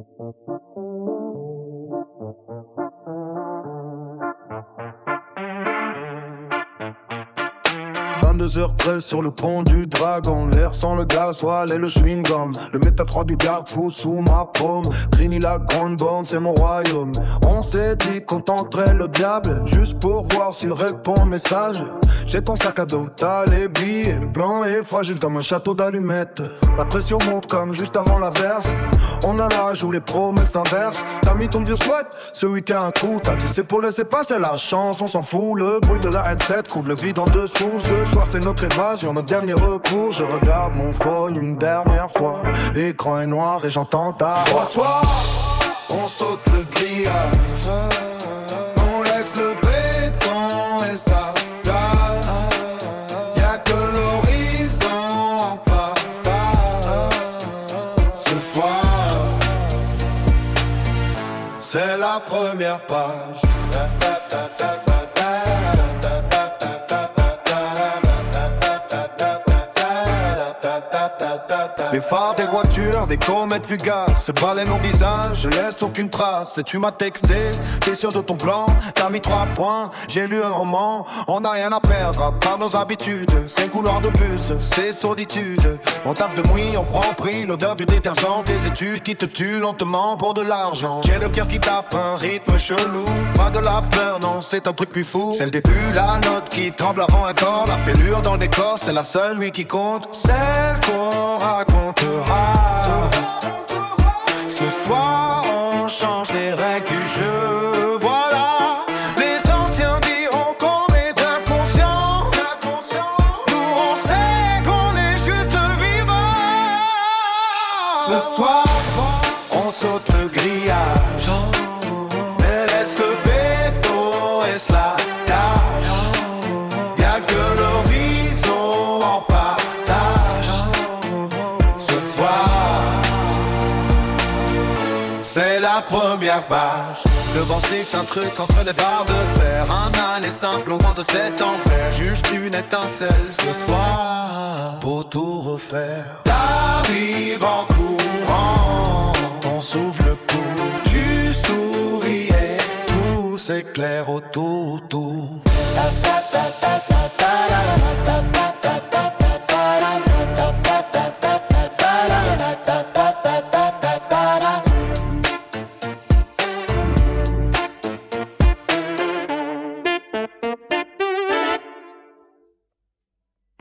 h sur le pont du dragon. L'air sans le gasoil et le chewing-gum. Le méta 3 du garde-fou sous ma paume. Trini la grande borne, c'est mon royaume. On s'est dit qu'on tenterait le diable juste pour voir s'il répond au message. J'ai ton sac à dos, t'as les billets. Le blanc est fragile comme un château d'allumettes. La pression monte comme juste avant l'averse. On a l'âge où les promesses s'inversent. T'as mis ton vieux sweat, ce week-end un coup. T'as dit c'est pour laisser passer la chance, on s'en fout. Le bruit de la headset couvre le vide en dessous. Ce soir c'est notre évasion, notre dernier recours. Je regarde mon phone une dernière fois. L'écran est noir et j'entends ta voix. Ce soir, on saute le grillage. On laisse le béton et ça gage. Y'a que l'horizon en partage. Ce soir, c'est la première page. Les phares des voitures, des comètes fugaces se balayent mon visage, je laisse aucune trace. Et tu m'as texté, t'es sûr de ton plan, t'as mis 3 points, j'ai lu un roman. On n'a rien à perdre à part nos habitudes. C'est couloir de bus, c'est solitude. On taffe de nuit, on franc prix, l'odeur du détergent. Tes études qui te tuent lentement pour de l'argent. J'ai le cœur qui tape un rythme chelou. Pas de la peur, non, c'est un truc plus fou. C'est le début, la note qui tremble avant un corps. La fêlure dans le décor, c'est la seule nuit qui compte. Celle qu'on racontera. Ce soir on change les règles du jeu. Voilà, les anciens diront qu'on est inconscient. Nous on sait qu'on est juste vivants. Ce soir on saute le grillage. Mais laisse le béton et cela tâche. Y'a que l'horizon en partage. Ce soir, c'est la première page. Le vent siffle un truc entre les barres de fer. Un aller simple au loin de cet enfer. Juste une étincelle ce soir pour tout refaire. T'arrives en courant, on s'ouvre le cou. Tu souriais, tout s'éclaire autour.